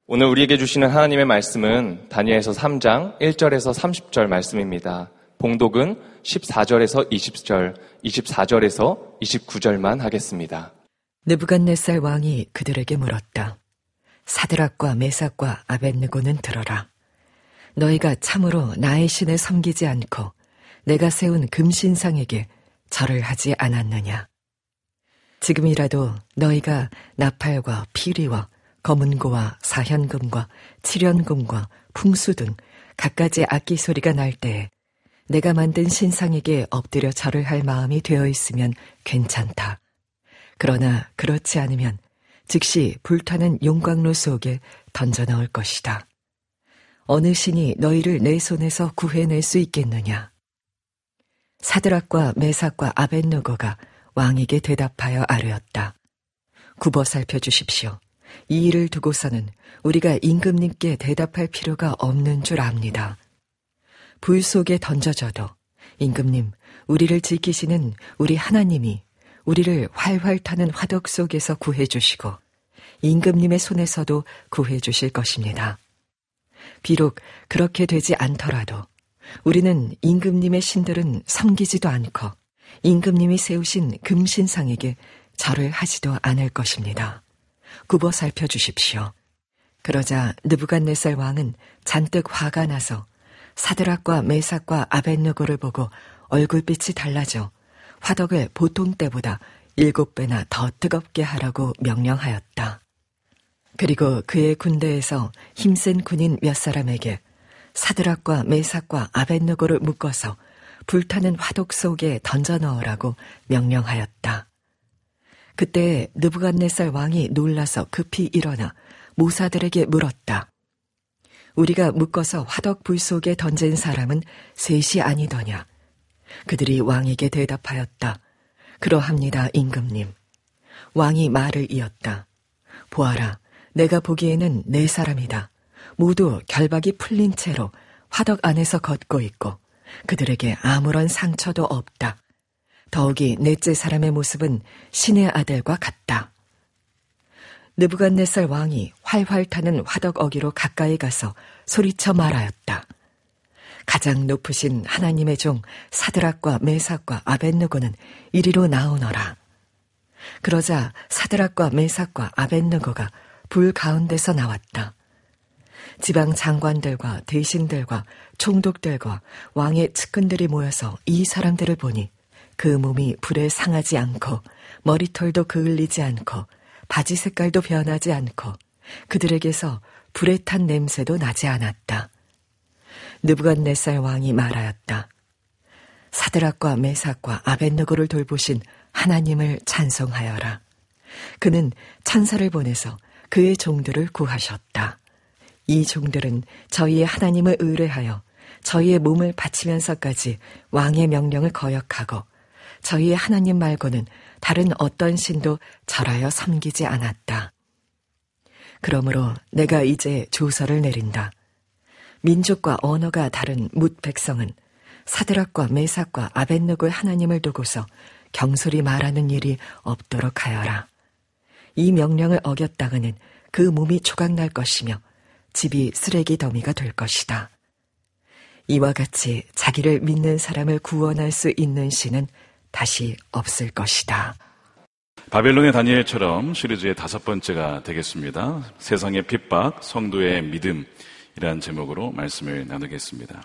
오늘 우리에게 주시는 하나님의 말씀은 다니엘서 3장 1절에서 30절 말씀입니다. 봉독은 14절에서 20절, 24절에서 29절만 하겠습니다. 느부갓네살 왕이 그들에게 물었다. 사드락과 메삭과 아벳느고는 들어라. 너희가 참으로 나의 신을 섬기지 않고 내가 세운 금신상에게 절을 하지 않았느냐. 지금이라도 너희가 나팔과 피리와 검은고와 사현금과 칠연금과 풍수 등 갖가지 악기 소리가 날 때에 내가 만든 신상에게 엎드려 절을 할 마음이 되어 있으면 괜찮다. 그러나 그렇지 않으면 즉시 불타는 용광로 속에 던져 넣을 것이다. 어느 신이 너희를 내 손에서 구해낼 수 있겠느냐. 사드락과 메삭과 아벳느고가 왕에게 대답하여 아뢰었다. 굽어 살펴주십시오. 이 일을 두고서는 우리가 임금님께 대답할 필요가 없는 줄 압니다. 불 속에 던져져도 임금님, 우리를 지키시는 우리 하나님이 우리를 활활 타는 화덕 속에서 구해주시고 임금님의 손에서도 구해주실 것입니다. 비록 그렇게 되지 않더라도 우리는 임금님의 신들은 섬기지도 않고 임금님이 세우신 금신상에게 절을 하지도 않을 것입니다. 굽어 살펴주십시오. 그러자 느부갓네살 왕은 잔뜩 화가 나서 사드락과 메삭과 아벳느고를 보고 얼굴빛이 달라져 화덕을 보통 때보다 7배나 더 뜨겁게 하라고 명령하였다. 그리고 그의 군대에서 힘센 군인 몇 사람에게 사드락과 메삭과 아벳느고를 묶어서 불타는 화덕 속에 던져 넣으라고 명령하였다. 그때 느부갓네살 왕이 놀라서 급히 일어나 모사들에게 물었다. 우리가 묶어서 화덕 불 속에 던진 사람은 셋이 아니더냐. 그들이 왕에게 대답하였다. 그러합니다, 임금님. 왕이 말을 이었다. 보아라, 내가 보기에는 4사람이다. 모두 결박이 풀린 채로 화덕 안에서 걷고 있고 그들에게 아무런 상처도 없다. 더욱이 넷째 사람의 모습은 신의 아들과 같다. 느부갓네살 왕이 활활 타는 화덕 어기로 가까이 가서 소리쳐 말하였다. 가장 높으신 하나님의 종 사드락과 메삭과 아벳느고는 이리로 나오너라. 그러자 사드락과 메삭과 아벳느고가 불 가운데서 나왔다. 지방 장관들과 대신들과 총독들과 왕의 측근들이 모여서 이 사람들을 보니 그 몸이 불에 상하지 않고 머리털도 그을리지 않고 바지 색깔도 변하지 않고 그들에게서 불에 탄 냄새도 나지 않았다. 느부갓네살 왕이 말하였다. 사드락과 메삭과 아벳느고를 돌보신 하나님을 찬송하여라. 그는 천사를 보내서 그의 종들을 구하셨다. 이 종들은 저희의 하나님을 의뢰하여 저희의 몸을 바치면서까지 왕의 명령을 거역하고 저희의 하나님 말고는 다른 어떤 신도 절하여 섬기지 않았다. 그러므로 내가 이제 조서를 내린다. 민족과 언어가 다른 뭇 백성은 사드락과 메삭과 아벳느고의 하나님을 두고서 경솔히 말하는 일이 없도록 하여라. 이 명령을 어겼다가는 그 몸이 조각날 것이며 집이 쓰레기 더미가 될 것이다. 이와 같이 자기를 믿는 사람을 구원할 수 있는 신은 다시 없을 것이다. 바벨론의 다니엘처럼 시리즈의 5번째가 되겠습니다. 세상의 핍박, 성도의 믿음이라는 제목으로 말씀을 나누겠습니다.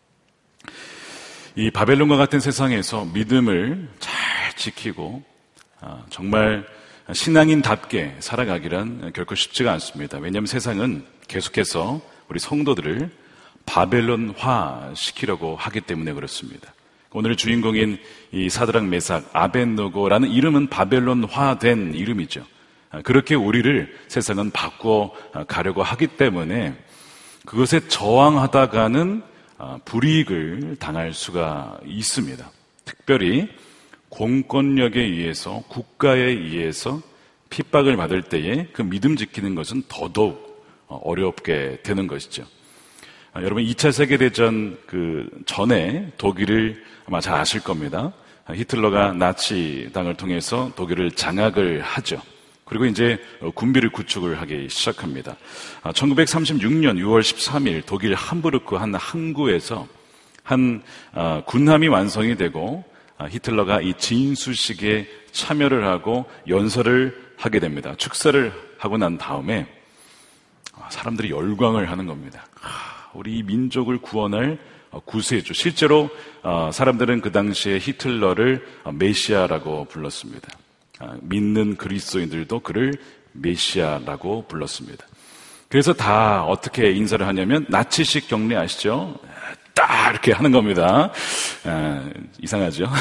이 바벨론과 같은 세상에서 믿음을 잘 지키고 정말 신앙인답게 살아가기란 결코 쉽지가 않습니다. 왜냐하면 세상은 계속해서 우리 성도들을 바벨론화 시키려고 하기 때문에 그렇습니다. 오늘의 주인공인 이 사드락, 메삭, 아벳느고라는 이름은 바벨론화된 이름이죠. 그렇게 우리를 세상은 바꿔 가려고 하기 때문에 그것에 저항하다가는 불이익을 당할 수가 있습니다. 특별히 공권력에 의해서, 국가에 의해서 핍박을 받을 때에 그 믿음 지키는 것은 더더욱 어렵게 되는 것이죠. 여러분 2차 세계대전 전에 독일을 아마 잘 아실 겁니다. 히틀러가 나치당을 통해서 독일을 장악을 하죠. 그리고 이제 군비를 구축을 하기 시작합니다. 1936년 6월 13일 독일 함부르크 한 항구에서 한 군함이 완성이 되고 히틀러가 이 진수식에 참여를 하고 연설을 하게 됩니다. 축사를 하고 난 다음에 사람들이 열광을 하는 겁니다. 우리 이 민족을 구원할 구세주. 실제로 사람들은 그 당시에 히틀러를 메시아라고 불렀습니다. 믿는 그리스도인들도 그를 메시아라고 불렀습니다. 그래서 다 어떻게 인사를 하냐면 나치식 경례 아시죠? 딱 이렇게 하는 겁니다. 이상하죠?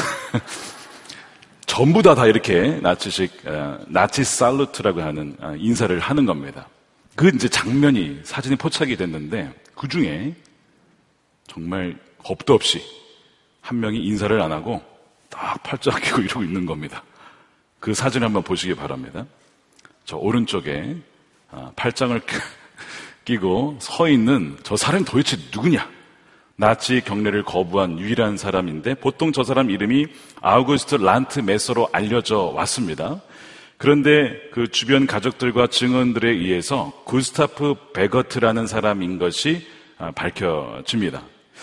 전부 다 이렇게 나치식 나치 살루트라고 하는 인사를 하는 겁니다. 그 이제 장면이 사진에 포착이 됐는데 그 중에 정말 겁도 없이 한 명이 인사를 안 하고 딱 팔짱 끼고 이러고 있는 겁니다. 그 사진 한번 보시기 바랍니다. 저 오른쪽에 팔짱을 끼고 서 있는 저 사람이 도대체 누구냐? 나치 경례를 거부한 유일한 사람인데 보통 저 사람 이름이 아우구스트 란트 메서로 알려져 왔습니다. 그런데 그 주변 가족들과 증언들에 의해서 구스타프 베거트라는 사람인 것이 밝혀집니다.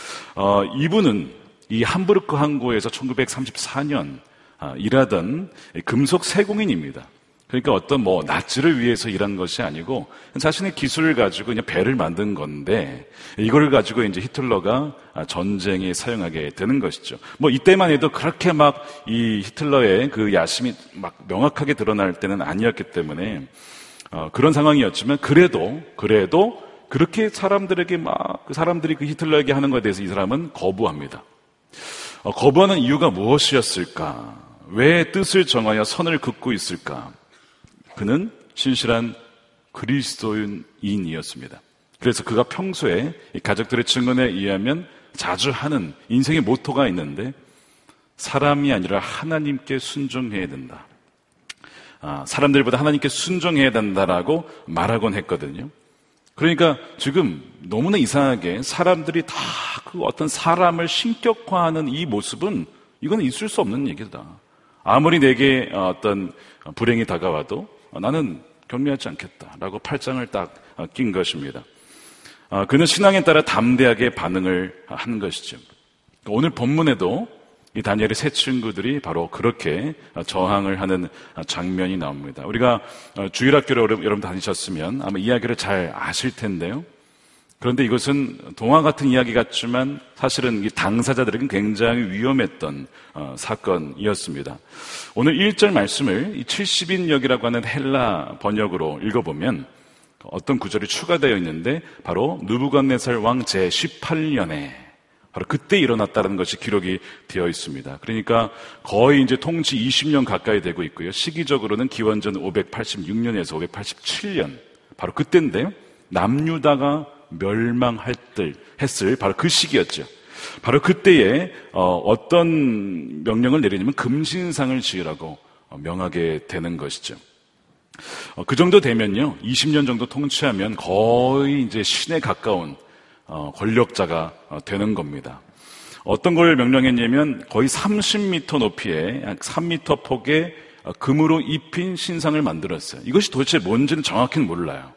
이분은 이 함부르크 항구에서 1934년 일하던 금속 세공인입니다. 그러니까 어떤 나치를 위해서 일한 것이 아니고 자신의 기술을 가지고 그냥 배를 만든 건데 이걸 가지고 이제 히틀러가 전쟁에 사용하게 되는 것이죠. 이때만 해도 그렇게 막 이 히틀러의 그 야심이 막 명확하게 드러날 때는 아니었기 때문에 그런 상황이었지만 그래도 그렇게 사람들에게 사람들이 그 히틀러에게 하는 것에 대해서 이 사람은 거부합니다. 거부하는 이유가 무엇이었을까? 왜 뜻을 정하여 선을 긋고 있을까? 그는 신실한 그리스도인이었습니다. 그래서 그가 평소에 가족들의 증언에 의하면 자주 하는 인생의 모토가 있는데 사람이 아니라 하나님께 순종해야 된다. 사람들보다 하나님께 순종해야 된다라고 말하곤 했거든요. 그러니까 지금 너무나 이상하게 사람들이 다 그 어떤 사람을 신격화하는 이 모습은 이건 있을 수 없는 얘기다. 아무리 내게 어떤 불행이 다가와도 나는 경례하지 않겠다라고 팔짱을 딱 낀 것입니다. 그는 신앙에 따라 담대하게 반응을 하는 것이죠. 오늘 본문에도 이 다니엘의 세 친구들이 바로 그렇게 저항을 하는 장면이 나옵니다. 우리가 주일학교를 여러분 다니셨으면 아마 이야기를 잘 아실 텐데요. 그런데 이것은 동화 같은 이야기 같지만 사실은 이 당사자들에게는 굉장히 위험했던 사건이었습니다. 오늘 1절 말씀을 이 70인역이라고 하는 헬라 번역으로 읽어보면 어떤 구절이 추가되어 있는데 바로 느부갓네살 왕 제18년에 바로 그때 일어났다는 것이 기록이 되어 있습니다. 그러니까 거의 이제 통치 20년 가까이 되고 있고요. 시기적으로는 기원전 586년에서 587년 바로 그때인데 남유다가 멸망했을 바로 그 시기였죠. 바로 그때에 어떤 명령을 내리냐면 금신상을 지으라고 명하게 되는 것이죠. 그 정도 되면요, 20년 정도 통치하면 거의 이제 신에 가까운 권력자가 되는 겁니다. 어떤 걸 명령했냐면 거의 30m 높이에 3m 폭의 금으로 입힌 신상을 만들었어요. 이것이 도대체 뭔지는 정확히는 몰라요.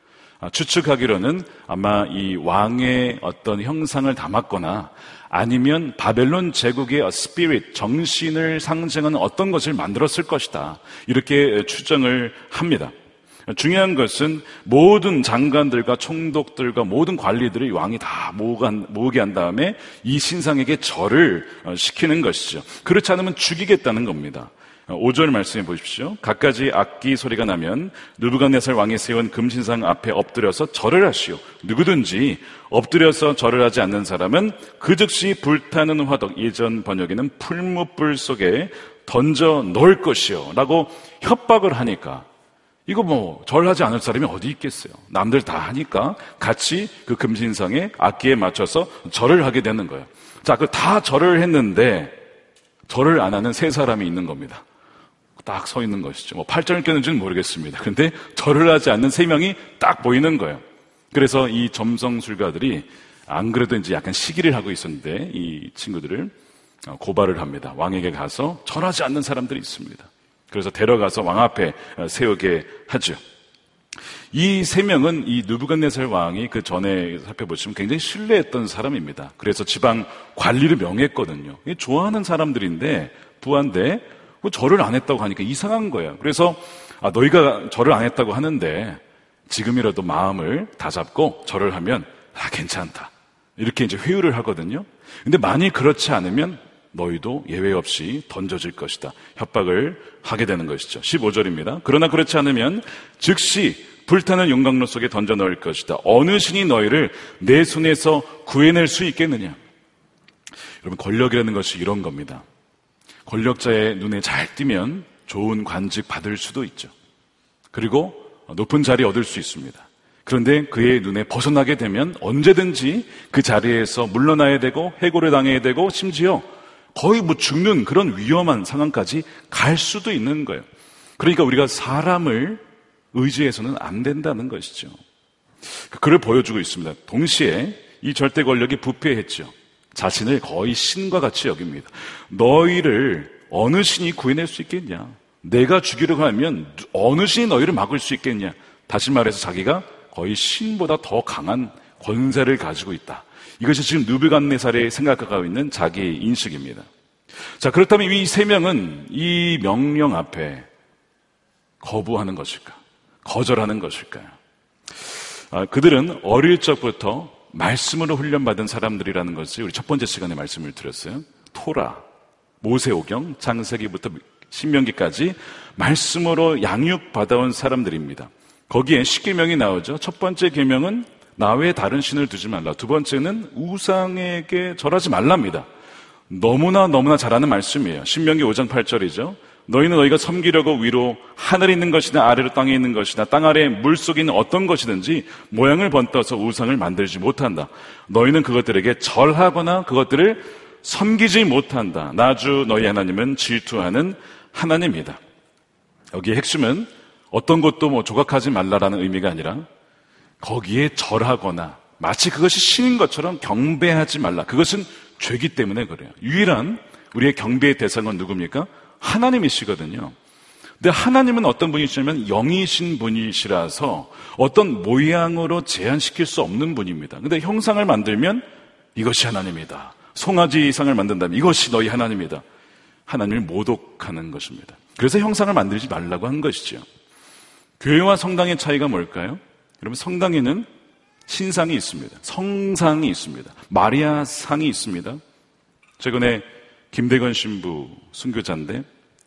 추측하기로는 아마 이 왕의 어떤 형상을 담았거나 아니면 바벨론 제국의 스피릿, 정신을 상징하는 어떤 것을 만들었을 것이다. 이렇게 추정을 합니다. 중요한 것은 모든 장관들과 총독들과 모든 관리들이 왕이 다 모으게 한 다음에 이 신상에게 절을 시키는 것이죠. 그렇지 않으면 죽이겠다는 겁니다. 5절 말씀해 보십시오. 갖가지 악기 소리가 나면 느부갓네살 왕이 세운 금신상 앞에 엎드려서 절을 하시오. 누구든지 엎드려서 절을 하지 않는 사람은 그 즉시 불타는 화덕, 예전 번역에는 풀무불 속에 던져 넣을 것이요 라고 협박을 하니까 이거 절하지 않을 사람이 어디 있겠어요. 남들 다 하니까 같이 그 금신상에 악기에 맞춰서 절을 하게 되는 거예요. 자, 그 다 절을 했는데 절을 안 하는 세 사람이 있는 겁니다. 딱 서 있는 것이죠. 팔짱을 꼈는지는 모르겠습니다. 그런데 절을 하지 않는 세 명이 딱 보이는 거예요. 그래서 이 점성술가들이 안 그래도 이제 약간 시기를 하고 있었는데 이 친구들을 고발을 합니다. 왕에게 가서 절하지 않는 사람들이 있습니다. 그래서 데려가서 왕 앞에 세우게 하죠. 이 세 명은 이 느부갓네살 왕이 그 전에 살펴보시면 굉장히 신뢰했던 사람입니다. 그래서 지방 관리를 명했거든요. 좋아하는 사람들인데 부한데 절을 안 했다고 하니까 이상한 거예요. 그래서 너희가 절을 안 했다고 하는데 지금이라도 마음을 다잡고 절을 하면 괜찮다. 이렇게 이제 회유를 하거든요. 근데 만일 그렇지 않으면 너희도 예외 없이 던져질 것이다. 협박을 하게 되는 것이죠. 15절입니다. 그러나 그렇지 않으면 즉시 불타는 용광로 속에 던져 넣을 것이다. 어느 신이 너희를 내 손에서 구해낼 수 있겠느냐? 여러분, 권력이라는 것이 이런 겁니다. 권력자의 눈에 잘 띄면 좋은 관직 받을 수도 있죠. 그리고 높은 자리 얻을 수 있습니다. 그런데 그의 눈에 벗어나게 되면 언제든지 그 자리에서 물러나야 되고 해고를 당해야 되고 심지어 거의 죽는 그런 위험한 상황까지 갈 수도 있는 거예요. 그러니까 우리가 사람을 의지해서는 안 된다는 것이죠. 그를 보여주고 있습니다. 동시에 이 절대 권력이 부패했죠. 자신을 거의 신과 같이 여깁니다. 너희를 어느 신이 구해낼 수 있겠냐? 내가 죽이려고 하면 어느 신이 너희를 막을 수 있겠냐? 다시 말해서 자기가 거의 신보다 더 강한 권세를 가지고 있다. 이것이 지금 느부갓네살이 생각하고 있는 자기의 인식입니다. 자, 그렇다면 이 세 명은 이 명령 앞에 거부하는 것일까? 거절하는 것일까요? 그들은 어릴 적부터 말씀으로 훈련받은 사람들이라는 것을 우리 첫 번째 시간에 말씀을 드렸어요. 토라, 모세오경, 창세기부터 신명기까지 말씀으로 양육받아온 사람들입니다. 거기에 10계명이 나오죠. 첫 번째 계명은 나 외에 다른 신을 두지 말라. 두 번째는 우상에게 절하지 말랍니다. 너무나 잘 아는 말씀이에요. 신명기 5장 8절이죠. 너희는 너희가 섬기려고 위로 하늘에 있는 것이나 아래로 땅에 있는 것이나 땅 아래 물속에 있는 어떤 것이든지 모양을 번떠서 우상을 만들지 못한다. 너희는 그것들에게 절하거나 그것들을 섬기지 못한다. 나 주 너희 하나님은 질투하는 하나님이다. 여기에 핵심은 어떤 것도 조각하지 말라라는 의미가 아니라 거기에 절하거나 마치 그것이 신인 것처럼 경배하지 말라. 그것은 죄기 때문에 그래요. 유일한 우리의 경배의 대상은 누굽니까? 하나님이시거든요. 근데 하나님은 어떤 분이시냐면 영이신 분이시라서 어떤 모양으로 제한시킬 수 없는 분입니다. 근데 형상을 만들면 이것이 하나님이다. 송아지상을 만든다면 이것이 너희 하나님이다. 하나님을 모독하는 것입니다. 그래서 형상을 만들지 말라고 한 것이죠. 교회와 성당의 차이가 뭘까요? 여러분, 성당에는 신상이 있습니다. 성상이 있습니다. 마리아상이 있습니다. 최근에 김대건 신부 순교자인데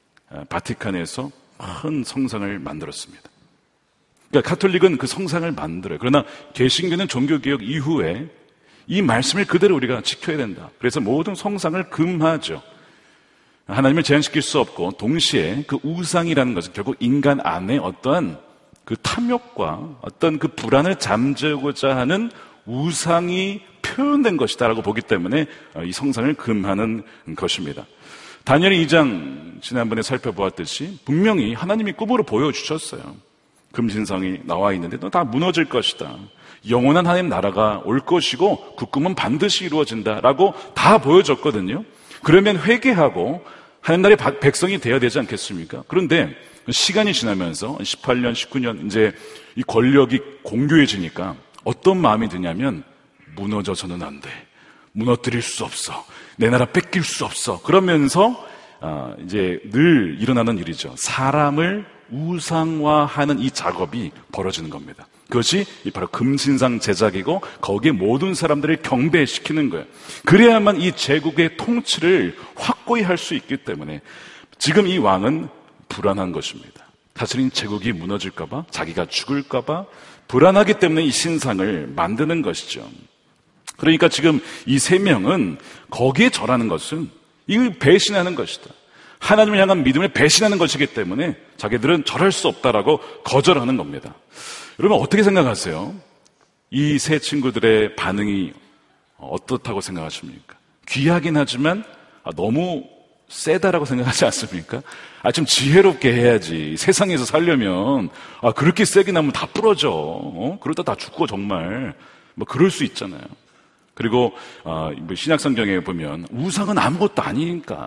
바티칸에서 큰 성상을 만들었습니다. 그러니까 가톨릭은 그 성상을 만들어요. 그러나 개신교는 종교개혁 이후에 이 말씀을 그대로 우리가 지켜야 된다. 그래서 모든 성상을 금하죠. 하나님을 제한시킬 수 없고 동시에 그 우상이라는 것은 결국 인간 안에 어떠한 그 탐욕과 어떤 그 불안을 잠재우고자 하는 우상이 표현된 것이다라고 보기 때문에 이 성상을 금하는 것입니다. 다니엘 2장 지난번에 살펴보았듯이 분명히 하나님이 꿈으로 보여주셨어요. 금신상이 나와 있는데 너 다 무너질 것이다. 영원한 하나님 나라가 올 것이고 그 꿈은 반드시 이루어진다라고 다 보여줬거든요. 그러면 회개하고 하나님 나라의 백성이 되어야 되지 않겠습니까? 그런데 시간이 지나면서 18년, 19년 이제 이 권력이 공교해지니까 어떤 마음이 드냐면 무너져서는 안 돼. 무너뜨릴 수 없어. 내 나라 뺏길 수 없어. 그러면서 이제 늘 일어나는 일이죠. 사람을 우상화하는 이 작업이 벌어지는 겁니다. 그것이 바로 금신상 제작이고 거기에 모든 사람들을 경배시키는 거예요. 그래야만 이 제국의 통치를 확고히 할 수 있기 때문에 지금 이 왕은 불안한 것입니다. 자신의 제국이 무너질까봐, 자기가 죽을까봐 불안하기 때문에 이 신상을 만드는 것이죠. 그러니까 지금 이 세 명은 거기에 절하는 것은 이걸 배신하는 것이다. 하나님을 향한 믿음을 배신하는 것이기 때문에 자기들은 절할 수 없다라고 거절하는 겁니다. 여러분 어떻게 생각하세요? 이 세 친구들의 반응이 어떻다고 생각하십니까? 귀하긴 하지만 너무 세다라고 생각하지 않습니까? 좀 지혜롭게 해야지. 세상에서 살려면 그렇게 세게 나면 다 부러져. 그러다 다 죽고 정말 그럴 수 있잖아요. 그리고 신약 성경에 보면 우상은 아무것도 아니니까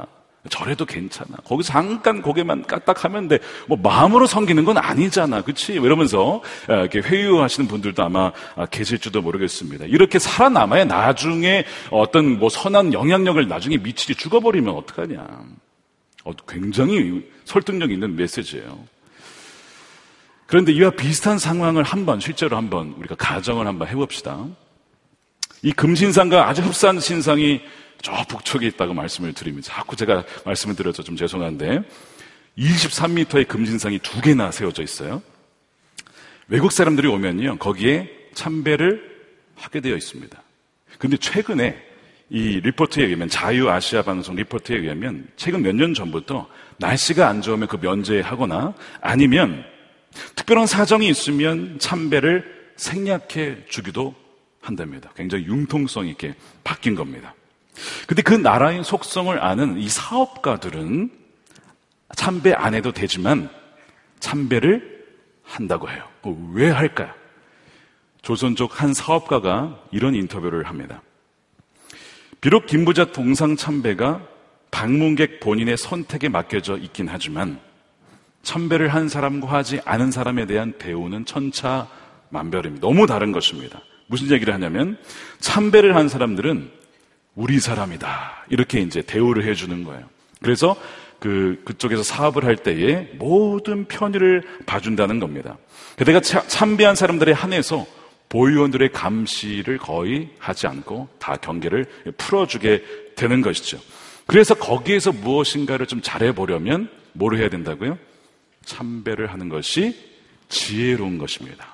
절해도 괜찮아. 거기서 잠깐 고개만 까딱하면 돼. 뭐 마음으로 섬기는 건 아니잖아. 그치? 이러면서 이렇게 회유하시는 분들도 아마 계실지도 모르겠습니다. 이렇게 살아남아야 나중에 어떤 뭐 선한 영향력을 나중에 미치지, 죽어버리면 어떡하냐. 굉장히 설득력 있는 메시지예요. 그런데 이와 비슷한 상황을 실제로 한번 우리가 가정을 한번 해봅시다. 이 금신상과 아주 흡사한 신상이 저 북쪽에 있다고 말씀을 드립니다. 자꾸 제가 말씀을 드려서 좀 죄송한데 23m의 금신상이 2개나 세워져 있어요. 외국 사람들이 오면요, 거기에 참배를 하게 되어 있습니다. 근데 최근에 이 리포트에 의하면, 자유아시아 방송 리포트에 의하면 최근 몇 년 전부터 날씨가 안 좋으면 그 면제하거나 아니면 특별한 사정이 있으면 참배를 생략해 주기도 한답니다. 굉장히 융통성 있게 바뀐 겁니다. 근데 그 나라의 속성을 아는 이 사업가들은 참배 안 해도 되지만 참배를 한다고 해요. 왜 할까요? 조선족 한 사업가가 이런 인터뷰를 합니다. 비록 김부자 동상 참배가 방문객 본인의 선택에 맡겨져 있긴 하지만 참배를 한 사람과 하지 않은 사람에 대한 대우는 천차만별입니다. 너무 다른 것입니다. 무슨 얘기를 하냐면 참배를 한 사람들은 우리 사람이다, 이렇게 이제 대우를 해주는 거예요. 그래서 그쪽에서 사업을 할 때에 모든 편의를 봐준다는 겁니다. 게다가 참배한 사람들에 한해서 보위원들의 감시를 거의 하지 않고 다 경계를 풀어주게 되는 것이죠. 그래서 거기에서 무엇인가를 좀 잘해보려면 뭐를 해야 된다고요? 참배를 하는 것이 지혜로운 것입니다.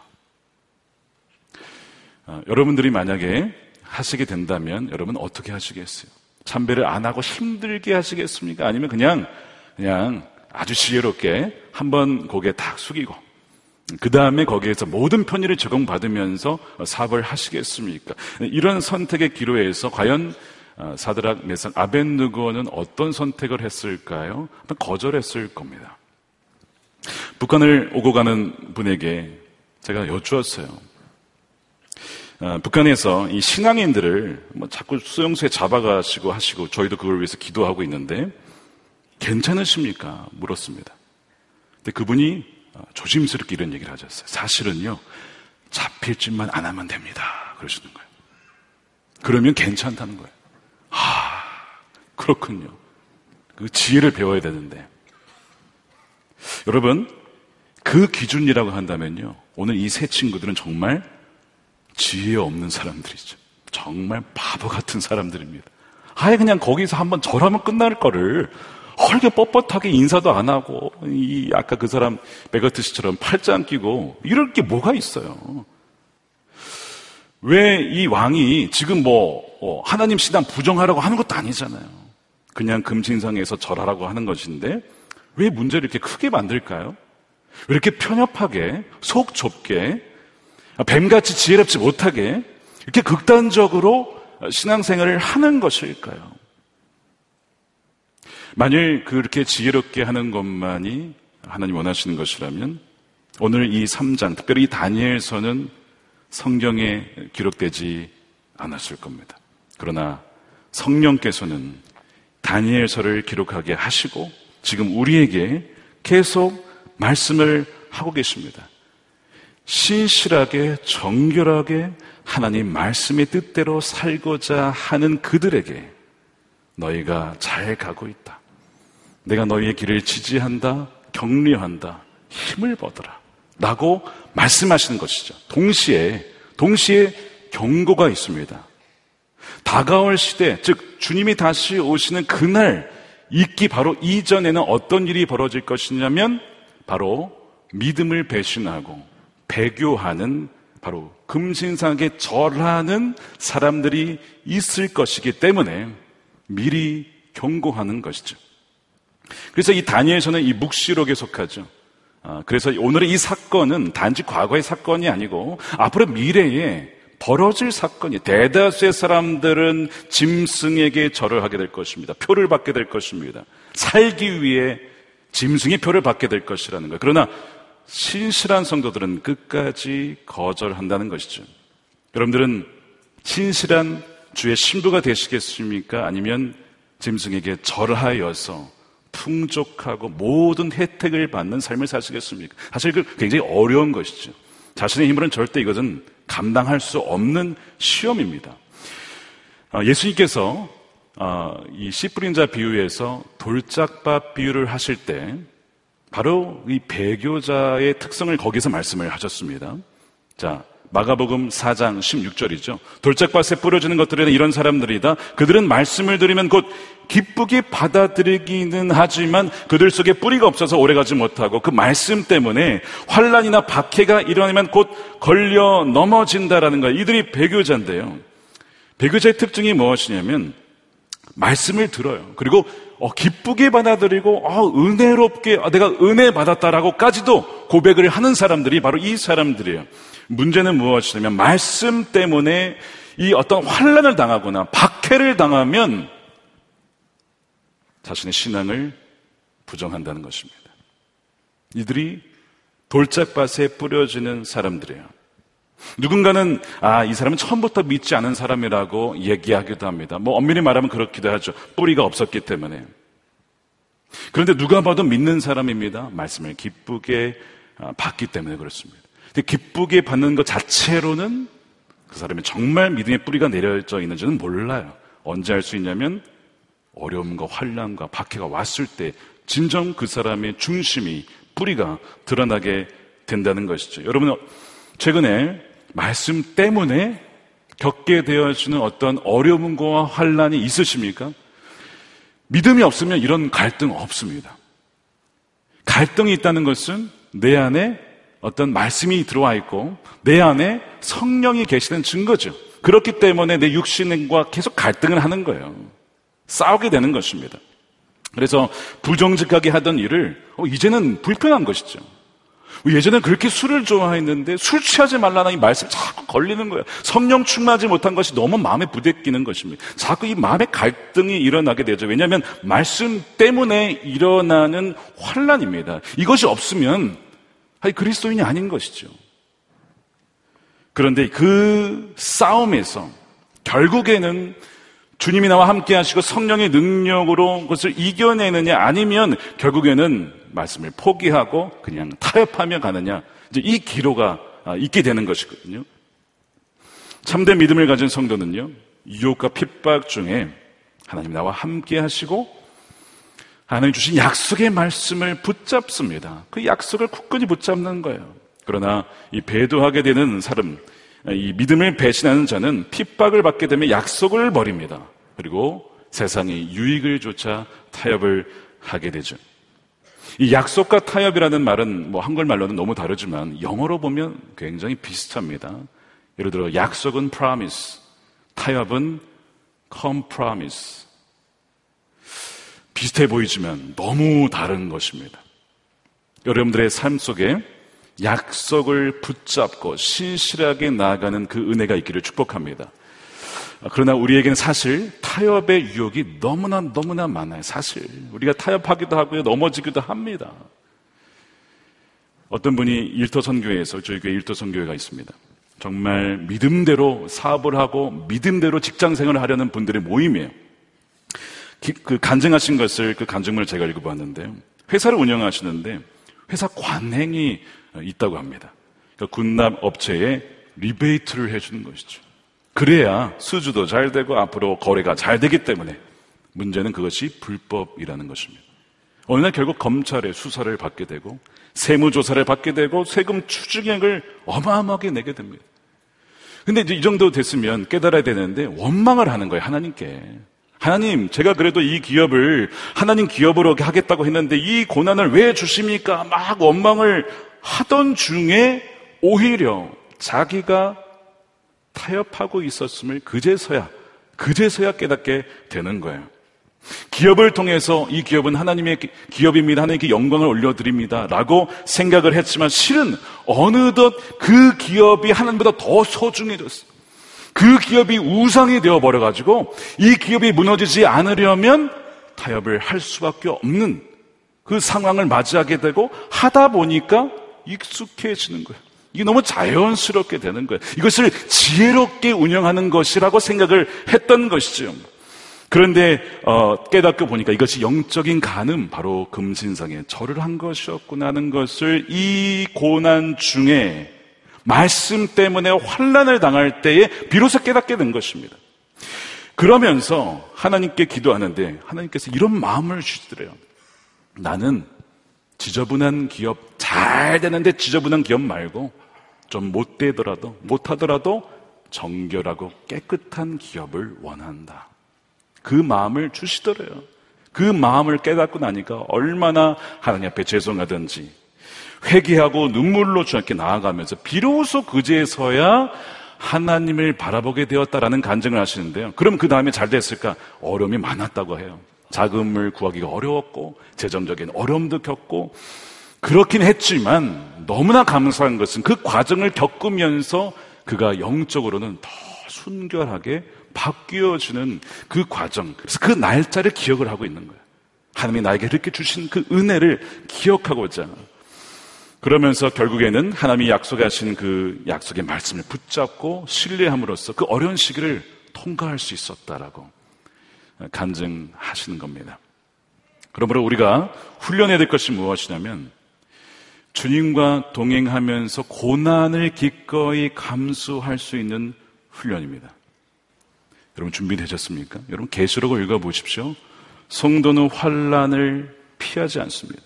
여러분들이 만약에 하시게 된다면 여러분 어떻게 하시겠어요? 참배를 안 하고 힘들게 하시겠습니까? 아니면 그냥 아주 지혜롭게 한번 고개 탁 숙이고 그 다음에 거기에서 모든 편의를 적용받으면서 사업을 하시겠습니까? 이런 선택의 기로에서 과연 사드락, 메삭, 아벳느고는 어떤 선택을 했을까요? 거절했을 겁니다. 북한을 오고 가는 분에게 제가 여쭈었어요. 북한에서 이 신앙인들을 자꾸 수용소에 잡아가시고 하시고 저희도 그걸 위해서 기도하고 있는데 괜찮으십니까? 물었습니다. 근데 그분이 조심스럽게 이런 얘기를 하셨어요. 사실은요, 잡힐 짓만 안 하면 됩니다, 그러시는 거예요. 그러면 괜찮다는 거예요. 그렇군요. 그 지혜를 배워야 되는데 여러분, 그 기준이라고 한다면요, 오늘 이 세 친구들은 정말 지혜 없는 사람들이죠. 정말 바보 같은 사람들입니다. 아예 그냥 거기서 한번 절하면 끝날 거를 헐게 뻣뻣하게 인사도 안 하고 아까 그 사람 베거트 씨처럼 팔자 안 끼고 이럴 게 뭐가 있어요. 왜 이 왕이 지금 하나님 신앙 부정하라고 하는 것도 아니잖아요. 그냥 금신상에서 절하라고 하는 것인데 왜 문제를 이렇게 크게 만들까요? 왜 이렇게 편협하게 속 좁게 뱀같이 지혜롭지 못하게 이렇게 극단적으로 신앙생활을 하는 것일까요? 만일 그렇게 지혜롭게 하는 것만이 하나님 원하시는 것이라면 오늘 이 3장, 특별히 이 다니엘서는 성경에 기록되지 않았을 겁니다. 그러나 성령께서는 다니엘서를 기록하게 하시고 지금 우리에게 계속 말씀을 하고 계십니다. 신실하게 정결하게 하나님 말씀의 뜻대로 살고자 하는 그들에게 너희가 잘 가고 있다. 내가 너희의 길을 지지한다, 격려한다, 힘을 받으라 라고 말씀하시는 것이죠. 동시에 경고가 있습니다. 다가올 시대, 즉 주님이 다시 오시는 그날 있기 바로 이전에는 어떤 일이 벌어질 것이냐면 바로 믿음을 배신하고 배교하는, 바로 금신상에 절하는 사람들이 있을 것이기 때문에 미리 경고하는 것이죠. 그래서 이 다니엘서는 이 묵시록에 속하죠. 그래서 오늘의 이 사건은 단지 과거의 사건이 아니고 앞으로 미래에 벌어질 사건이, 대다수의 사람들은 짐승에게 절을 하게 될 것입니다. 표를 받게 될 것입니다. 살기 위해 짐승의 표를 받게 될 것이라는 거예요. 그러나 신실한 성도들은 끝까지 거절한다는 것이죠. 여러분들은 신실한 주의 신부가 되시겠습니까? 아니면 짐승에게 절하여서 풍족하고 모든 혜택을 받는 삶을 사시겠습니까? 사실 그 굉장히 어려운 것이죠. 자신의 힘으로는 절대 이것은 감당할 수 없는 시험입니다. 예수님께서 이 씨 뿌린 자 비유에서 돌짝밭 비유를 하실 때 바로 이 배교자의 특성을 거기서 말씀을 하셨습니다. 자, 마가복음 4장 16절이죠. 돌짝밭에 뿌려지는 것들에는 이런 사람들이다. 그들은 말씀을 들으면 곧 기쁘게 받아들이기는 하지만 그들 속에 뿌리가 없어서 오래가지 못하고 그 말씀 때문에 환난이나 박해가 일어나면 곧 걸려 넘어진다라는 거예요. 이들이 배교자인데요. 배교자의 특징이 무엇이냐면 말씀을 들어요. 그리고 기쁘게 받아들이고 은혜롭게 내가 은혜 받았다라고까지도 고백을 하는 사람들이 바로 이 사람들이에요. 문제는 무엇이냐면 말씀 때문에 이 어떤 환난을 당하거나 박해를 당하면 자신의 신앙을 부정한다는 것입니다. 이들이 돌짝밭에 뿌려지는 사람들이에요. 누군가는 이 사람은 처음부터 믿지 않은 사람이라고 얘기하기도 합니다. 엄밀히 말하면 그렇기도 하죠. 뿌리가 없었기 때문에. 그런데 누가 봐도 믿는 사람입니다. 말씀을 기쁘게 받기 때문에 그렇습니다. 근데 기쁘게 받는 것 자체로는 그 사람이 정말 믿음의 뿌리가 내려져 있는지는 몰라요. 언제 알 수 있냐면 어려움과 환난과 박해가 왔을 때 진정 그 사람의 중심이 뿌리가 드러나게 된다는 것이죠. 여러분 최근에 말씀 때문에 겪게 되어지는 어떤 어려움과 환난이 있으십니까? 믿음이 없으면 이런 갈등 없습니다. 갈등이 있다는 것은 내 안에 어떤 말씀이 들어와 있고 내 안에 성령이 계시는 증거죠. 그렇기 때문에 내 육신과 계속 갈등을 하는 거예요. 싸우게 되는 것입니다. 그래서 부정직하게 하던 일을 이제는 불편한 것이죠. 예전엔 그렇게 술을 좋아했는데 술 취하지 말라는 이 말씀이 자꾸 걸리는 거예요. 성령 충만하지 못한 것이 너무 마음에 부대끼는 것입니다. 자꾸 이 마음의 갈등이 일어나게 되죠. 왜냐하면 말씀 때문에 일어나는 환난입니다. 이것이 없으면 그리스도인이 아닌 것이죠. 그런데 그 싸움에서 결국에는 주님이 나와 함께 하시고 성령의 능력으로 그것을 이겨내느냐 아니면 결국에는 말씀을 포기하고 그냥 타협하며 가느냐, 이제 이 기로가 있게 되는 것이거든요. 참된 믿음을 가진 성도는요, 유혹과 핍박 중에 하나님 나와 함께 하시고 하나님 주신 약속의 말씀을 붙잡습니다. 그 약속을 굳건히 붙잡는 거예요. 그러나 이 배도하게 되는 사람, 이 믿음을 배신하는 자는 핍박을 받게 되면 약속을 버립니다. 그리고 세상의 유익을 쫓아 타협을 하게 되죠. 이 약속과 타협이라는 말은 한글말로는 너무 다르지만 영어로 보면 굉장히 비슷합니다. 예를 들어 약속은 promise, 타협은 compromise. 비슷해 보이지만 너무 다른 것입니다. 여러분들의 삶 속에 약속을 붙잡고 신실하게 나아가는 그 은혜가 있기를 축복합니다. 그러나 우리에게는 사실 타협의 유혹이 너무나 많아요. 사실 우리가 타협하기도 하고요, 넘어지기도 합니다. 어떤 분이 일터선교회에서, 저희 교회 일터선교회가 있습니다. 정말 믿음대로 사업을 하고 믿음대로 직장생활을 하려는 분들의 모임이에요. 그 간증하신 것을, 그 간증문을 제가 읽어봤는데요, 회사를 운영하시는데 회사 관행이 있다고 합니다. 그러니까 군납 업체에 리베이트를 해주는 것이죠. 그래야 수주도 잘 되고 앞으로 거래가 잘 되기 때문에. 문제는 그것이 불법이라는 것입니다. 어느 날 결국 검찰의 수사를 받게 되고 세무조사를 받게 되고 세금 추징액을 어마어마하게 내게 됩니다. 근데 이제 이 정도 됐으면 깨달아야 되는데 원망을 하는 거예요, 하나님께. 하나님, 제가 그래도 이 기업을 하나님 기업으로 하겠다고 했는데 이 고난을 왜 주십니까? 막 원망을 하던 중에 오히려 자기가 타협하고 있었음을 그제서야 깨닫게 되는 거예요. 기업을 통해서 이 기업은 하나님의 기업입니다, 하나님께 영광을 올려드립니다 라고 생각을 했지만 실은 어느덧 그 기업이 하나님보다 더 소중해졌어요. 그 기업이 우상이 되어버려가지고 이 기업이 무너지지 않으려면 타협을 할 수밖에 없는 그 상황을 맞이하게 되고 하다 보니까 익숙해지는 거예요. 이게 너무 자연스럽게 되는 거예요. 이것을 지혜롭게 운영하는 것이라고 생각을 했던 것이죠. 그런데 깨닫고 보니까 이것이 영적인 간음, 바로 금신상에 절을 한 것이었구나 하는 것을 이 고난 중에 말씀 때문에 환난을 당할 때에 비로소 깨닫게 된 것입니다. 그러면서 하나님께 기도하는데 하나님께서 이런 마음을 주시더래요. 나는 지저분한 기업, 잘 되는데 지저분한 기업 말고 좀 못하더라도 정결하고 깨끗한 기업을 원한다. 그 마음을 주시더래요. 그 마음을 깨닫고 나니까 얼마나 하나님 앞에 죄송하든지 회개하고 눈물로 주님께 나아가면서 비로소 그제서야 하나님을 바라보게 되었다라는 간증을 하시는데요. 그럼 그 다음에 잘 됐을까? 어려움이 많았다고 해요. 자금을 구하기가 어려웠고 재정적인 어려움도 겪고 그렇긴 했지만 너무나 감사한 것은 그 과정을 겪으면서 그가 영적으로는 더 순결하게 바뀌어지는 그 과정, 그래서 그 날짜를 기억을 하고 있는 거예요. 하나님이 나에게 이렇게 주신 그 은혜를 기억하고자. 그러면서 결국에는 하나님이 약속하신 그 약속의 말씀을 붙잡고 신뢰함으로써 그 어려운 시기를 통과할 수 있었다라고 간증하시는 겁니다. 그러므로 우리가 훈련해야 될 것이 무엇이냐면 주님과 동행하면서 고난을 기꺼이 감수할 수 있는 훈련입니다. 여러분 준비되셨습니까? 여러분 계시록을 읽어보십시오. 성도는 환난을 피하지 않습니다.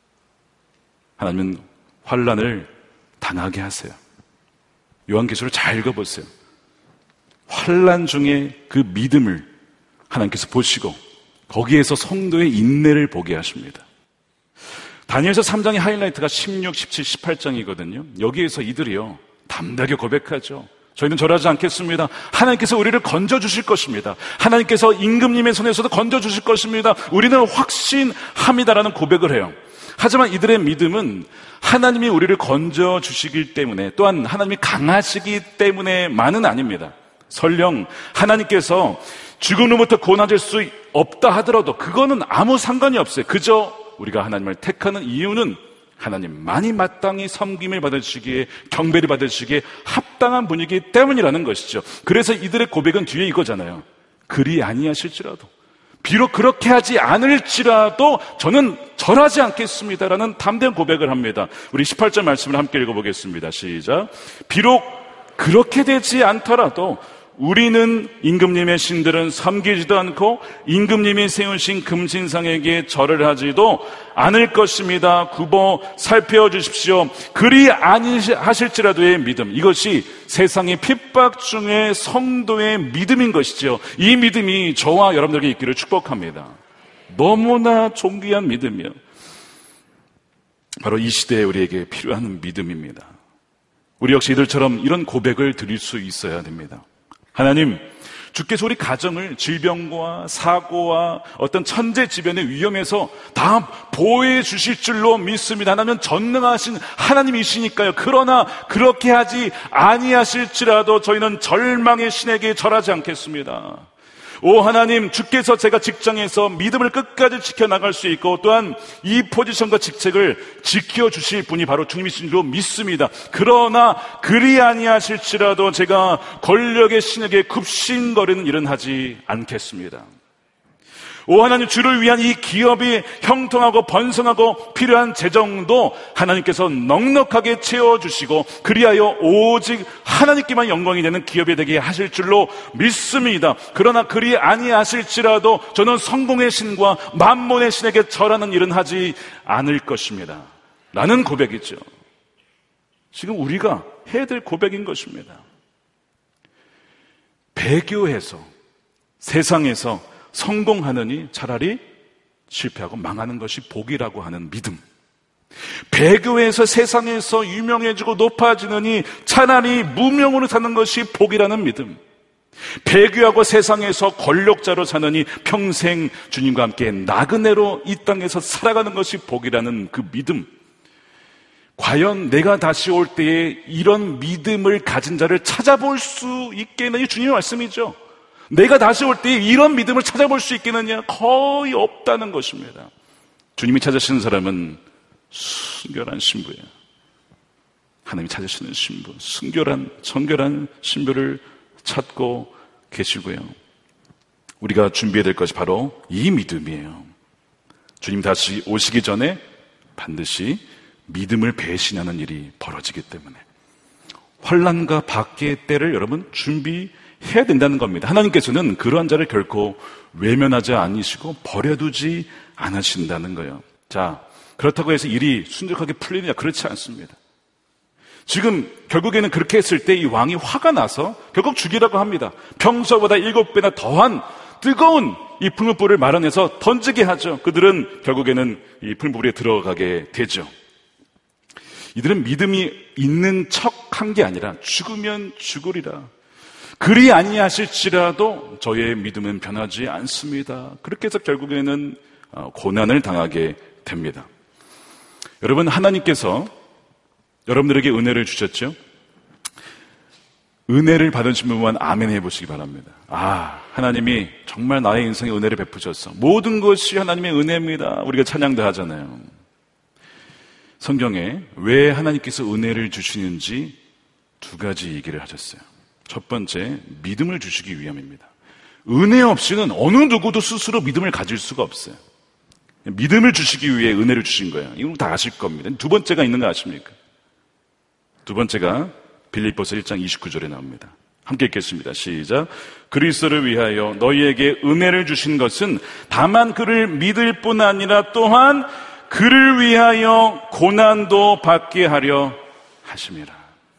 하나님은 환난을 당하게 하세요. 요한계시록 잘 읽어보세요. 환난 중에 그 믿음을 하나님께서 보시고 거기에서 성도의 인내를 보게 하십니다. 다니엘서 3장의 하이라이트가 16, 17, 18장이거든요. 여기에서 이들이요 담대하게 고백하죠. 저희는 절하지 않겠습니다. 하나님께서 우리를 건져주실 것입니다. 하나님께서 임금님의 손에서도 건져주실 것입니다. 우리는 확신합니다라는 고백을 해요. 하지만 이들의 믿음은 하나님이 우리를 건져주시기 때문에 또한 하나님이 강하시기 때문에만은 아닙니다. 설령 하나님께서 죽음으로부터 구원하실 수 없다 하더라도 그거는 아무 상관이 없어요. 그저 우리가 하나님을 택하는 이유는 하나님만이 마땅히 섬김을 받으시기에 경배를 받으시기에 합당한 분이기 때문이라는 것이죠. 그래서 이들의 고백은 뒤에 이거잖아요. 그리 아니하실지라도 비록 그렇게 하지 않을지라도 저는 절하지 않겠습니다라는 담대한 고백을 합니다. 우리 18절 말씀을 함께 읽어보겠습니다. 시작. 비록 그렇게 되지 않더라도 우리는 임금님의 신들은 섬기지도 않고 임금님이 세우신 금신상에게 절을 하지도 않을 것입니다. 굽어 살펴주십시오. 그리 아니하실지라도의 믿음, 이것이 세상의 핍박 중에 성도의 믿음인 것이죠. 이 믿음이 저와 여러분들에게 있기를 축복합니다. 너무나 존귀한 믿음이요, 바로 이 시대에 우리에게 필요한 믿음입니다. 우리 역시 이들처럼 이런 고백을 드릴 수 있어야 됩니다. 하나님, 주께서 우리 가정을 질병과 사고와 어떤 천재지변의 위험에서 다 보호해 주실 줄로 믿습니다. 하나님은 전능하신 하나님이시니까요. 그러나 그렇게 하지 아니하실지라도 저희는 절망의 신에게 절하지 않겠습니다. 오 하나님, 주께서 제가 직장에서 믿음을 끝까지 지켜나갈 수 있고 또한 이 포지션과 직책을 지켜주실 분이 바로 주님이신 줄로 믿습니다. 그러나 그리 아니하실지라도 제가 권력의 신에게 굽신거리는 일은 하지 않겠습니다. 오 하나님, 주를 위한 이 기업이 형통하고 번성하고 필요한 재정도 하나님께서 넉넉하게 채워주시고 그리하여 오직 하나님께만 영광이 되는 기업이 되게 하실 줄로 믿습니다. 그러나 그리 아니하실지라도 저는 성공의 신과 만몬의 신에게 절하는 일은 하지 않을 것입니다 라는 고백이죠. 지금 우리가 해야 될 고백인 것입니다. 배교해서 세상에서 성공하느니 차라리 실패하고 망하는 것이 복이라고 하는 믿음. 배교에서 세상에서 유명해지고 높아지느니 차라리 무명으로 사는 것이 복이라는 믿음. 배교하고 세상에서 권력자로 사느니 평생 주님과 함께 나그네로 이 땅에서 살아가는 것이 복이라는 그 믿음. 과연 내가 다시 올 때에 이런 믿음을 가진 자를 찾아볼 수 있겠느냐, 주님의 말씀이죠. 내가 다시 올 때 이런 믿음을 찾아볼 수 있겠느냐? 거의 없다는 것입니다. 주님이 찾으시는 사람은 순결한 신부예요. 하나님이 찾으시는 신부, 순결한 정결한 신부를 찾고 계시고요. 우리가 준비해야 될 것이 바로 이 믿음이에요. 주님 다시 오시기 전에 반드시 믿음을 배신하는 일이 벌어지기 때문에 환난과 박해의 때를 여러분 준비해야 된다는 겁니다. 하나님께서는 그러한 자를 결코 외면하지 않으시고 버려두지 않으신다는 거예요. 자, 그렇다고 해서 일이 순적하게 풀리느냐? 그렇지 않습니다. 지금 결국에는 그렇게 했을 때 이 왕이 화가 나서 결국 죽이라고 합니다. 평소보다 7배나 더한 뜨거운 이 풀무불을 마련해서 던지게 하죠. 그들은 결국에는 이 풀무불에 들어가게 되죠. 이들은 믿음이 있는 척한 게 아니라 죽으면 죽으리라. 그리 아니하실지라도 저의 믿음은 변하지 않습니다. 그렇게 해서 결국에는 고난을 당하게 됩니다. 여러분, 하나님께서 여러분들에게 은혜를 주셨죠? 은혜를 받으신 분만 아멘 해보시기 바랍니다. 하나님이 정말 나의 인생에 은혜를 베푸셨어. 모든 것이 하나님의 은혜입니다. 우리가 찬양도 하잖아요. 성경에 왜 하나님께서 은혜를 주시는지 2가지 얘기를 하셨어요. 첫 번째, 믿음을 주시기 위함입니다. 은혜 없이는 어느 누구도 스스로 믿음을 가질 수가 없어요. 믿음을 주시기 위해 은혜를 주신 거예요. 이거 다 아실 겁니다. 2번째가 있는 거 아십니까? 2번째가 빌립보서 1장 29절에 나옵니다. 함께 읽겠습니다. 시작. 그리스도를 위하여 너희에게 은혜를 주신 것은 다만 그를 믿을 뿐 아니라 또한 그를 위하여 고난도 받게 하려 하심이라.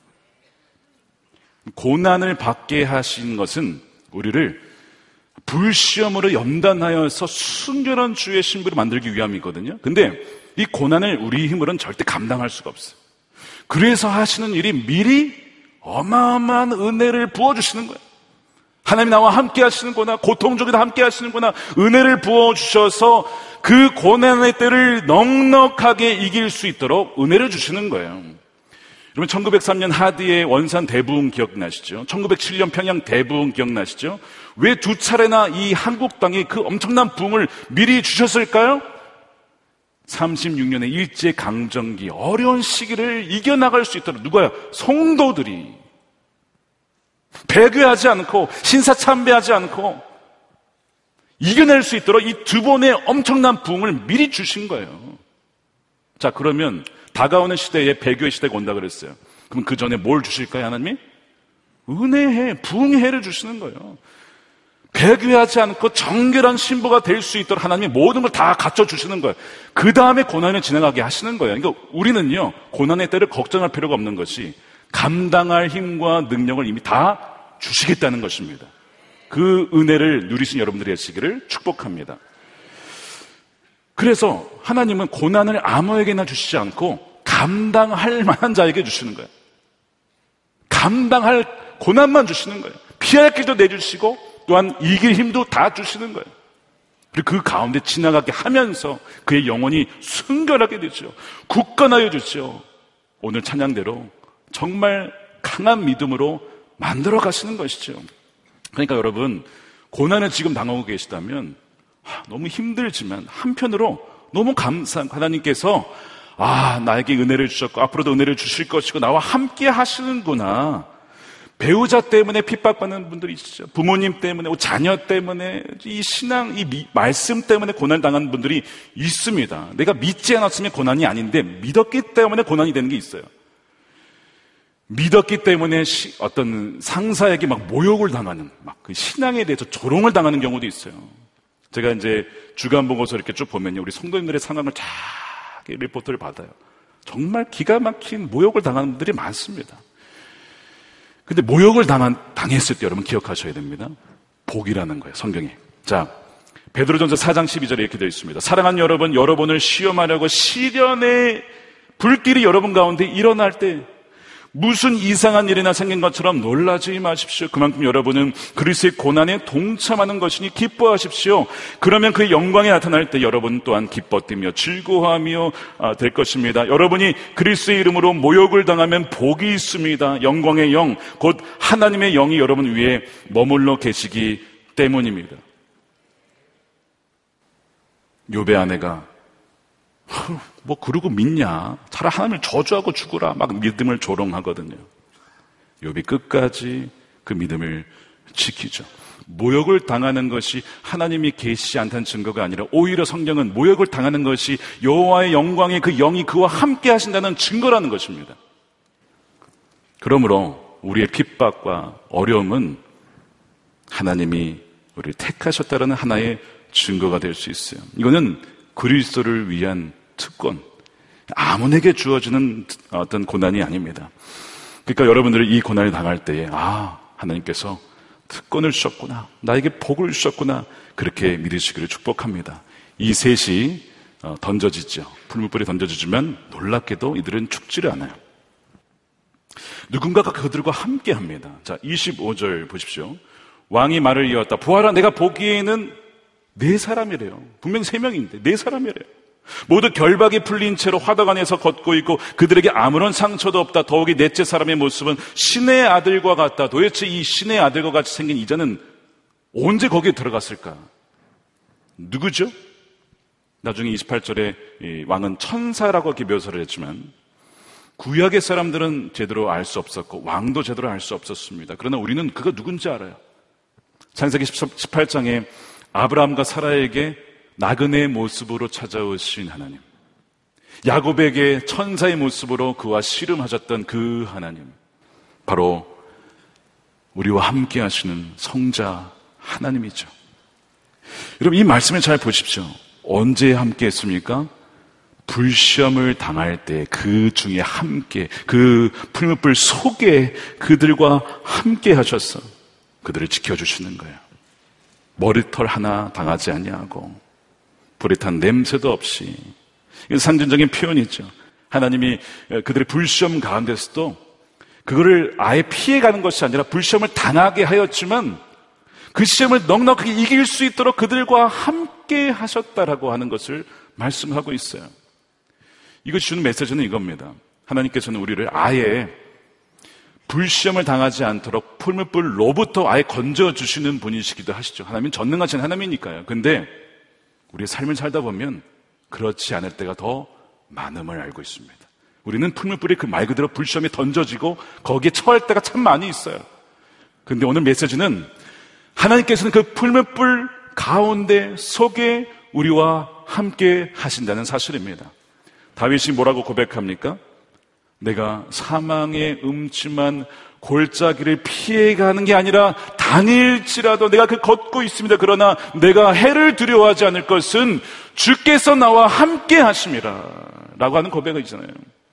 고난을 받게 하신 것은 우리를 불시험으로 연단하여서 순결한 주의 신부로 만들기 위함이거든요. 근데 이 고난을 우리 힘으로는 절대 감당할 수가 없어요. 그래서 하시는 일이 미리 어마어마한 은혜를 부어주시는 거예요. 하나님이 나와 함께 하시는구나, 고통 중에도 함께 하시는구나, 은혜를 부어주셔서 그 고난의 때를 넉넉하게 이길 수 있도록 은혜를 주시는 거예요. 여러분, 1903년 하드의 원산 대부흥 기억나시죠? 1907년 평양 대부흥 기억나시죠? 왜 2차례나 이 한국 땅에 그 엄청난 부흥을 미리 주셨을까요? 36년의 일제강점기 어려운 시기를 이겨나갈 수 있도록 누가요? 성도들이 배교하지 않고 신사참배하지 않고 이겨낼 수 있도록 이 2번의 엄청난 부흥을 미리 주신 거예요. 자, 그러면 다가오는 시대에 배교의 시대가 온다 그랬어요. 그럼 그 전에 뭘 주실까요, 하나님이? 은혜해, 부흥의 해를 주시는 거예요. 배교하지 않고 정결한 신부가 될 수 있도록 하나님이 모든 걸 다 갖춰주시는 거예요. 그 다음에 고난을 진행하게 하시는 거예요. 그러니까 우리는요, 고난의 때를 걱정할 필요가 없는 것이 감당할 힘과 능력을 이미 다 주시겠다는 것입니다. 그 은혜를 누리신 여러분들이 하시기를 축복합니다. 그래서 하나님은 고난을 아무에게나 주시지 않고 감당할 만한 자에게 주시는 거예요. 감당할 고난만 주시는 거예요. 피할 길도 내주시고 또한 이길 힘도 다 주시는 거예요. 그리고 그 가운데 지나가게 하면서 그의 영혼이 순결하게 되죠. 굳건하여 주죠. 오늘 찬양대로 정말 강한 믿음으로 만들어 가시는 것이죠. 그러니까 여러분, 고난을 지금 당하고 계시다면 너무 힘들지만 한편으로 너무 감사한 하나님께서 나에게 은혜를 주셨고 앞으로도 은혜를 주실 것이고 나와 함께 하시는구나. 배우자 때문에 핍박받는 분들이 있죠. 부모님 때문에, 자녀 때문에, 이 신앙, 이 말씀 때문에 고난을 당하는 분들이 있습니다. 내가 믿지 않았으면 고난이 아닌데 믿었기 때문에 고난이 되는 게 있어요. 믿었기 때문에 어떤 상사에게 막 모욕을 당하는, 막 그 신앙에 대해서 조롱을 당하는 경우도 있어요. 제가 이제 주간 보고서 이렇게 쭉 보면요, 우리 성도님들의 상황을 쫙 리포트를 받아요. 정말 기가 막힌 모욕을 당하는 분들이 많습니다. 근데 모욕을 당했을 때 여러분 기억하셔야 됩니다. 복이라는 거예요, 성경에. 자, 베드로전서 4장 12절에 이렇게 되어 있습니다. 사랑하는 여러분, 여러분을 시험하려고 시련의 불길이 여러분 가운데 일어날 때 무슨 이상한 일이나 생긴 것처럼 놀라지 마십시오. 그만큼 여러분은 그리스도의 고난에 동참하는 것이니 기뻐하십시오. 그러면 그의 영광이 나타날 때 여러분 또한 기뻐 뛰며 즐거워하며 될 것입니다. 여러분이 그리스도의 이름으로 모욕을 당하면 복이 있습니다. 영광의 영, 곧 하나님의 영이 여러분 위에 머물러 계시기 때문입니다. 욥의 아내가 뭐 그러고 믿냐? 차라리 하나님을 저주하고 죽으라. 막 믿음을 조롱하거든요. 욥이 끝까지 그 믿음을 지키죠. 모욕을 당하는 것이 하나님이 계시지 않다는 증거가 아니라 오히려 성경은 모욕을 당하는 것이 여호와의 영광의 그 영이 그와 함께 하신다는 증거라는 것입니다. 그러므로 우리의 핍박과 어려움은 하나님이 우리를 택하셨다는 하나의 증거가 될 수 있어요. 이거는 그리스도를 위한 특권, 아무에게 주어지는 어떤 고난이 아닙니다. 그러니까 여러분들이 이 고난을 당할 때에 하나님께서 특권을 주셨구나, 나에게 복을 주셨구나, 그렇게 믿으시기를 축복합니다. 이 셋이 던져지죠. 풀무불에 던져지지만 놀랍게도 이들은 죽지를 않아요. 누군가가 그들과 함께 합니다. 자, 25절 보십시오. 왕이 말을 이었다. 보아라, 내가 보기에는 4사람이래요. 분명 3명인데 4사람이래요. 모두 결박이 풀린 채로 화덕 안에서 걷고 있고 그들에게 아무런 상처도 없다. 더욱이 넷째 사람의 모습은 신의 아들과 같다. 도대체 이 신의 아들과 같이 생긴 이 자는 언제 거기에 들어갔을까? 누구죠? 나중에 28절에 이 왕은 천사라고 이렇게 묘사를 했지만 구약의 사람들은 제대로 알 수 없었고 왕도 제대로 알 수 없었습니다. 그러나 우리는 그가 누군지 알아요. 창세기 18장에 아브라함과 사라에게 나그네의 모습으로 찾아오신 하나님, 야곱에게 천사의 모습으로 그와 씨름하셨던 그 하나님, 바로 우리와 함께 하시는 성자 하나님이죠. 여러분, 이 말씀을 잘 보십시오. 언제 함께 했습니까? 불시험을 당할 때 그 중에 함께, 그 풀무불 속에 그들과 함께 하셔서 그들을 지켜주시는 거예요. 머리털 하나 당하지 아니하고 불에 탄 냄새도 없이. 이건 상징적인 표현이죠. 하나님이 그들의 불시험 가운데서도 그거를 아예 피해가는 것이 아니라 불시험을 당하게 하였지만 그 시험을 넉넉하게 이길 수 있도록 그들과 함께 하셨다라고 하는 것을 말씀하고 있어요. 이것이 주는 메시지는 이겁니다. 하나님께서는 우리를 아예 불시험을 당하지 않도록 풀무불로부터 아예 건져주시는 분이시기도 하시죠. 하나님은 전능하신 하나님이니까요. 근데 우리의 삶을 살다 보면 그렇지 않을 때가 더 많음을 알고 있습니다. 우리는 풀무불이 그 말 그대로 불시험에 던져지고 거기에 처할 때가 참 많이 있어요. 근데 오늘 메시지는 하나님께서는 그 풀무불 가운데 속에 우리와 함께 하신다는 사실입니다. 다윗이 뭐라고 고백합니까? 내가 사망의 음침한 골짜기를 피해가는 게 아니라 다닐지라도 내가 그 걷고 있습니다. 그러나 내가 해를 두려워하지 않을 것은 주께서 나와 함께 하심이라 라고 하는 고백이 있잖아요.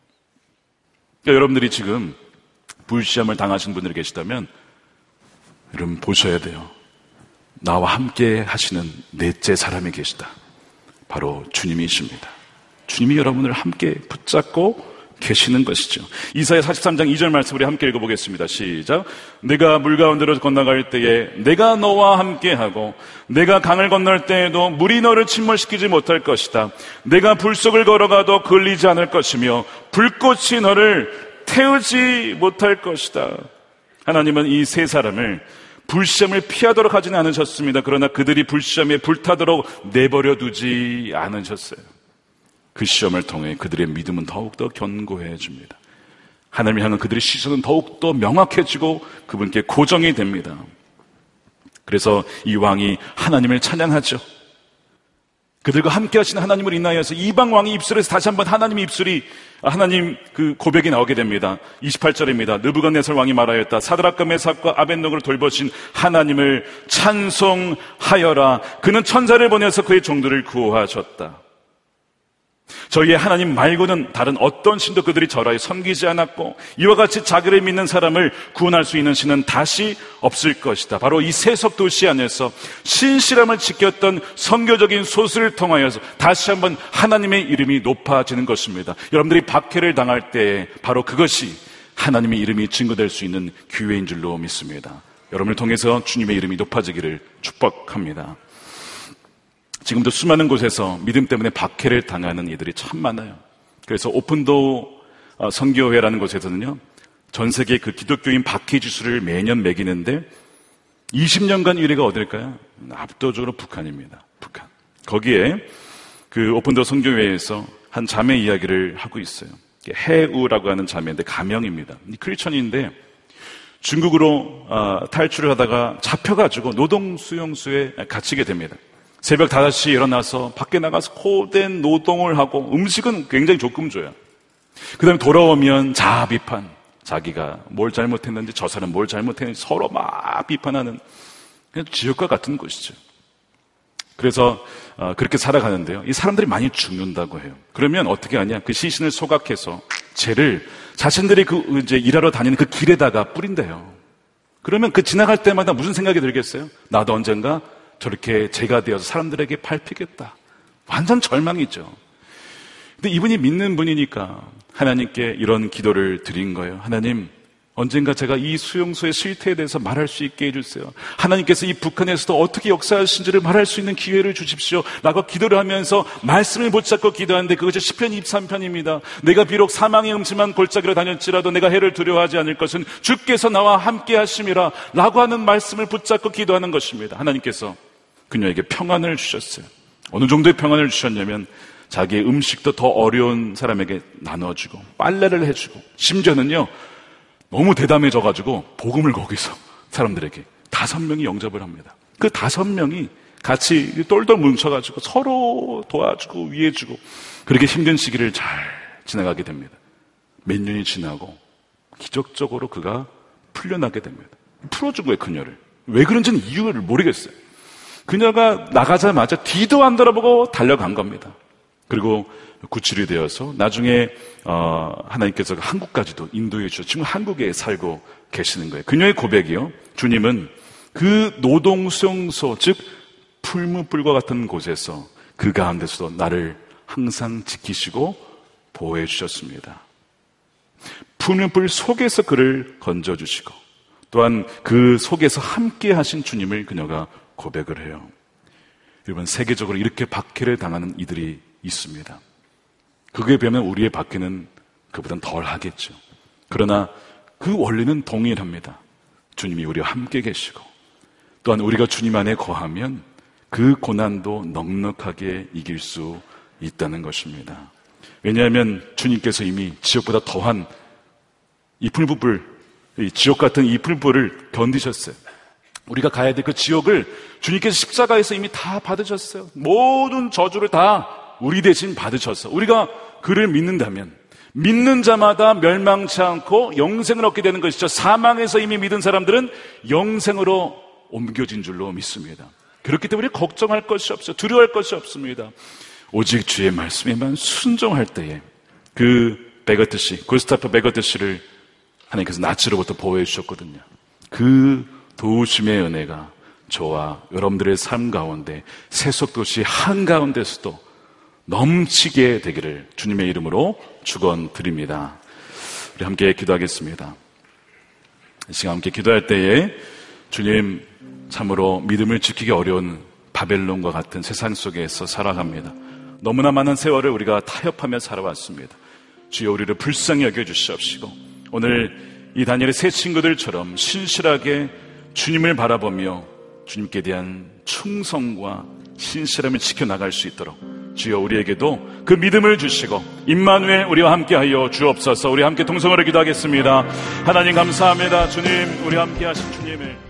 그러니까 여러분들이 지금 불시험을 당하신 분들이 계시다면 여러분 보셔야 돼요. 나와 함께 하시는 넷째 사람이 계시다. 바로 주님이십니다. 주님이 여러분을 함께 붙잡고 계시는 것이죠. 이사야 43장 2절 말씀 우리 함께 읽어보겠습니다. 시작. 내가 물 가운데로 건너갈 때에 내가 너와 함께하고 내가 강을 건널 때에도 물이 너를 침몰시키지 못할 것이다. 내가 불 속을 걸어가도 걸리지 않을 것이며 불꽃이 너를 태우지 못할 것이다. 하나님은 이 세 사람을 불시험을 피하도록 하지는 않으셨습니다. 그러나 그들이 불시험에 불타도록 내버려 두지 않으셨어요. 그 시험을 통해 그들의 믿음은 더욱더 견고해집니다. 하나님을 향한 그들의 시선은 더욱더 명확해지고 그분께 고정이 됩니다. 그래서 이 왕이 하나님을 찬양하죠. 그들과 함께 하시는 하나님을 인하여서 이방 왕의 입술에서 다시 한번 하나님 그 고백이 나오게 됩니다. 28절입니다. 느부갓네살 왕이 말하였다. 사드락과 메삭과 아벳노고를 돌보신 하나님을 찬송하여라. 그는 천사를 보내서 그의 종들을 구하셨다. 저희의 하나님 말고는 다른 어떤 신도 그들이 절하여 섬기지 않았고 이와 같이 자기를 믿는 사람을 구원할 수 있는 신은 다시 없을 것이다. 바로 이 세속 도시 안에서 신실함을 지켰던 선교적인 소수를 통하여서 다시 한번 하나님의 이름이 높아지는 것입니다. 여러분들이 박해를 당할 때 바로 그것이 하나님의 이름이 증거될 수 있는 기회인 줄로 믿습니다. 여러분을 통해서 주님의 이름이 높아지기를 축복합니다. 지금도 수많은 곳에서 믿음 때문에 박해를 당하는 이들이 참 많아요. 그래서 오픈도 선교회라는 곳에서는요, 전 세계 그 기독교인 박해 지수를 매년 매기는데 20년간 1위가 어딜까요? 압도적으로 북한입니다. 북한. 거기에 그 오픈도 선교회에서 한 자매 이야기를 하고 있어요. 해우라고 하는 자매인데 가명입니다. 크리스천인데 중국으로 탈출을 하다가 잡혀가지고 노동수용소에 갇히게 됩니다. 새벽 5시에 일어나서 밖에 나가서 고된 노동을 하고 음식은 굉장히 조금 줘요. 그 다음에 돌아오면 자아 비판, 자기가 뭘 잘못했는지 저 사람 뭘 잘못했는지 서로 막 비판하는 그냥 지옥과 같은 곳이죠. 그래서 그렇게 살아가는데요. 이 사람들이 많이 죽는다고 해요. 그러면 어떻게 하냐? 그 시신을 소각해서 죄를 자신들이 이제 일하러 다니는 그 길에다가 뿌린대요. 그러면 그 지나갈 때마다 무슨 생각이 들겠어요? 나도 언젠가 저렇게 죄가 되어서 사람들에게 밟히겠다. 완전 절망이죠. 근데 이분이 믿는 분이니까 하나님께 이런 기도를 드린 거예요. 하나님, 언젠가 제가 이 수용소의 실태에 대해서 말할 수 있게 해주세요. 하나님께서 이 북한에서도 어떻게 역사하신지를 말할 수 있는 기회를 주십시오 라고 기도를 하면서 말씀을 붙잡고 기도하는데 그것이 시편 23편입니다. 내가 비록 사망의 음침한 골짜기로 다녔지라도 내가 해를 두려워하지 않을 것은 주께서 나와 함께 하심이라 라고 하는 말씀을 붙잡고 기도하는 것입니다. 하나님께서 그녀에게 평안을 주셨어요. 어느 정도의 평안을 주셨냐면 자기의 음식도 더 어려운 사람에게 나눠주고 빨래를 해주고 심지어는요 너무 대담해져가지고 복음을 거기서 사람들에게 5명이 영접을 합니다. 그 5명이 같이 똘똘 뭉쳐가지고 서로 도와주고 위해주고 그렇게 힘든 시기를 잘 지나가게 됩니다. 몇 년이 지나고 기적적으로 그가 풀려나게 됩니다. 풀어준 거예요, 그녀를. 왜 그런지는 이유를 모르겠어요. 그녀가 나가자마자 뒤도 안 돌아보고 달려간 겁니다. 그리고 구출이 되어서 나중에 하나님께서 한국까지도 인도해 주셔서 지금 한국에 살고 계시는 거예요. 그녀의 고백이요. 주님은 그 노동수용소, 즉 풀무불과 같은 곳에서 그 가운데서도 나를 항상 지키시고 보호해 주셨습니다. 풀무불 속에서 그를 건져주시고 또한 그 속에서 함께 하신 주님을 그녀가 고백을 해요. 여러분, 세계적으로 이렇게 박해를 당하는 이들이 있습니다. 그거에 비하면 우리의 박해는 그보단 덜 하겠죠. 그러나 그 원리는 동일합니다. 주님이 우리와 함께 계시고 또한 우리가 주님 안에 거하면 그 고난도 넉넉하게 이길 수 있다는 것입니다. 왜냐하면 주님께서 이미 지옥보다 더한 이 풀부불, 이 지옥 같은 이 풀부불을 견디셨어요. 우리가 가야 될 그 지옥을 주님께서 십자가에서 이미 다 받으셨어요. 모든 저주를 다 우리 대신 받으셔서 우리가 그를 믿는다면 믿는 자마다 멸망치 않고 영생을 얻게 되는 것이죠. 사망에서 이미 믿은 사람들은 영생으로 옮겨진 줄로 믿습니다. 그렇기 때문에 걱정할 것이 없어요. 두려워할 것이 없습니다. 오직 주의 말씀에만 순종할 때에 그 베거트 씨, 구스타프 베거트 씨를 하나님께서 나치로부터 보호해 주셨거든요. 그 도우심의 은혜가 저와 여러분들의 삶 가운데 세속도시 한가운데서도 넘치게 되기를 주님의 이름으로 축원드립니다. 우리 함께 기도하겠습니다. 이 시간 함께 기도할 때에 주님, 참으로 믿음을 지키기 어려운 바벨론과 같은 세상 속에서 살아갑니다. 너무나 많은 세월을 우리가 타협하며 살아왔습니다. 주여, 우리를 불쌍히 여겨주시옵시고 오늘 이 다니엘의 세 친구들처럼 신실하게 주님을 바라보며 주님께 대한 충성과 신실함을 지켜나갈 수 있도록 주여 우리에게도 그 믿음을 주시고 임마누엘 우리와 함께하여 주옵소서. 우리 함께 동성으로 기도하겠습니다. 하나님 감사합니다. 주님, 우리와 함께하신 주님을